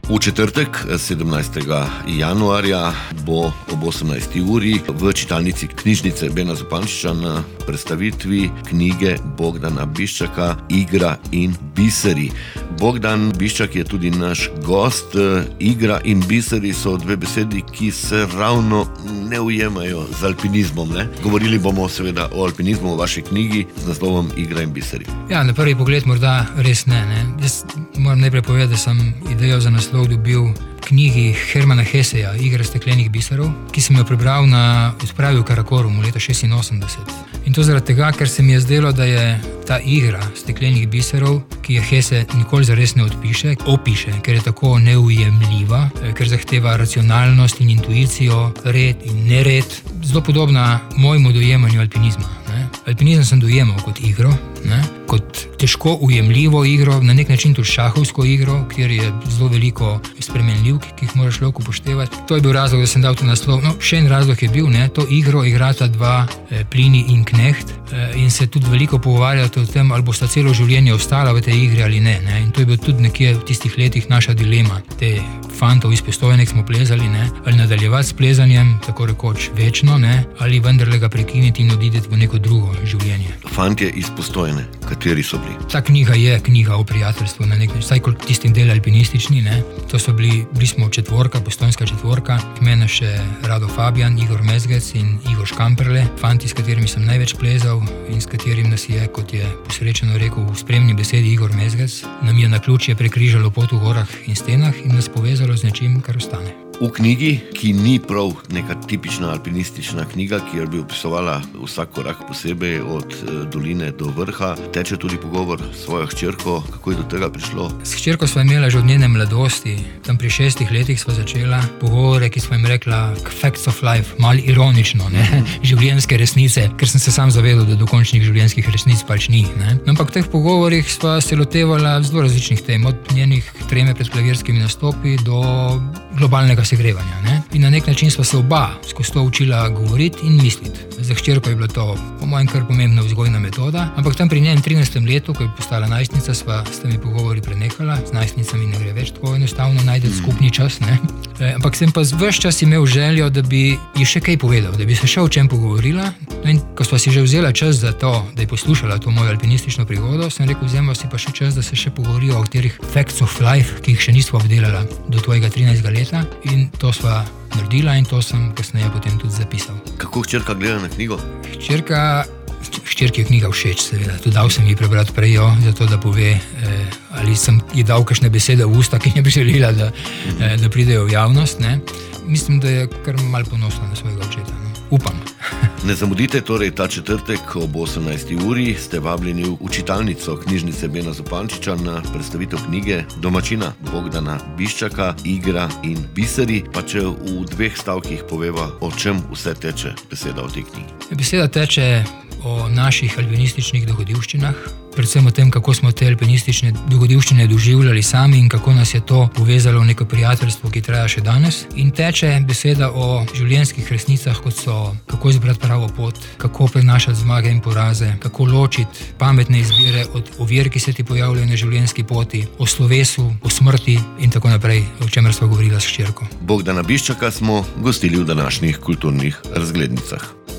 V četrtek, 17. januarja, bo ob 18. uri v čitalnici knjižnice Bena Zupančiča na predstavitvi knjige Bogdana Biščaka Igra in biseri. Bogdan Biščak je tudi naš gost. Igra in biseri so dve besedi, ki se ravno ne ujemajo z alpinizmom. Ne? Govorili bomo seveda o alpinizmu v vaši knjigi z naslovom Igra in biseri. Ja, na prvi pogled morda res ne. Jaz moram najprej povedati, da sem idejo za naslov dobil v knjigi Hermana Hesseja Igra steklenih biserov, ki sem jo prebral na odpravi v Karakorumu leta 86. In to zaradi tega, ker se mi je zdelo, da je ta igra steklenih biserov, ki je Hesse nikoli zares ne opiše, ker je tako neujemljiva, ker zahteva racionalnost in intuicijo, red in nered, zelo podobna mojemu dojemanju alpinizma. Alpinizem sem dojemal kot igro, kot težko ujemljivo igro, na nek način tudi šahovsko igro, kjer je zelo veliko spremenljivk, ki jih moraš lahko upoštevati. To je bil razlog, da sem dal to naslov. Še en razlog je bil, to igro igrata dva, Plini in Knecht, in se tudi veliko pogovarjata o tem, ali bosta celo življenje ostala v tej igri ali ne. In to je bil tudi nekje v tistih letih naša dilema. Te fantov iz Postojne smo plezali, ali nadaljevati s plezanjem, tako rekoč večno, ali vendarle ga prekiniti in odideti v neko drugo življenje. Fantje iz Postojne, kateri so bili? Ta knjiga je knjiga o prijateljstvu, na nek način, vsaj kot tistim del alpinistični. To so bili smo četvorka, postojnska četvorka, mene še Rado Fabijan, Igor Mezgec in Igor Škamperle, fanti, s katerimi sem največ plezal in s katerim nas je, kot je posrečeno rekel v spremni besedi Igor Mezgec, nam je naključje prekrižalo pot v gorah in stenah in nas povezalo z nečim, kar ostane. V knjigi, ki ni prav neka tipična alpinistična knjiga, kjer bi opisovala vsak korak posebej od doline do vrha, teče tudi pogovor s svojo hčerko. Kako je do tega prišlo? S hčerko sva imela že od njene mladosti. Tam pri 6 letih sva začela pogovore, ki sva jim rekla facts of life, malo ironično, življenjske resnice, ker sem se sam zavedal, da dokončnih življenjskih resnic pač ni. Ampak v teh pogovorih sva se lotevala zelo različnih tem, od njenih treme pred klavirskimi nastopi do globalnega segrevanja. In na nek način sva se oba skozi to učila govoriti in misliti. Za hčerko je bilo to, po mojem, kar pomembna vzgojna metoda, ampak tam pri njenem 13. letu, ko je postala najstnica, sva s temi pogovori prenehala. Z najstnicami ne gre več tako enostavno najti skupni čas. Ampak sem pa ves čas imel željo, da bi ji še kaj povedal, da bi se še o čem pogovorila. In ko sva si že vzela čas za to, da je poslušala to mojo alpinistično prigodo, sem rekel, vzemimo si pa še čas, da se še pogovorijo o katerih facts of life, ki jih še nisva obdelala do tvojega 13. leta. In to sva naredila in to sem kasneje potem tudi zapisal. Kako hčerka gleda na knjigo? Hčerki je knjiga všeč, seveda. Tudi dal sem ji prebrati prej, zato da pove, ali sem ji dal kakšne besede v usta, ki ne bi želila, da pridejo v javnost. Mislim, da je kar malo ponosna na svojega očeta. Upam. Ne zamudite torej ta četrtek ob 18. uri, ste vabljeni v čitalnico knjižnice Bena Zupančiča na predstavitev knjige domačina Bogdana Biščaka Igra in biseri. Pa če v 2 stavkih poveva, o čem vse teče beseda o tej knjigi. Beseda teče o naših alpinističnih dogodivščinah, predvsem o tem, kako smo te alpinistične dogodivščine doživljali sami in kako nas je to povezalo v neko prijateljstvo, ki traja še danes. In teče beseda o življenjskih resnicah, kot so kako izbrati pravo pot, kako prenašati zmage in poraze, kako ločiti pametne izbire od ovir, ki se ti pojavljajo na življenjski poti, o slovesu, o smrti in tako naprej, o čemer sva govorila s hčerko. Bogdana Biščaka smo gostili v današnjih kulturnih razglednicah.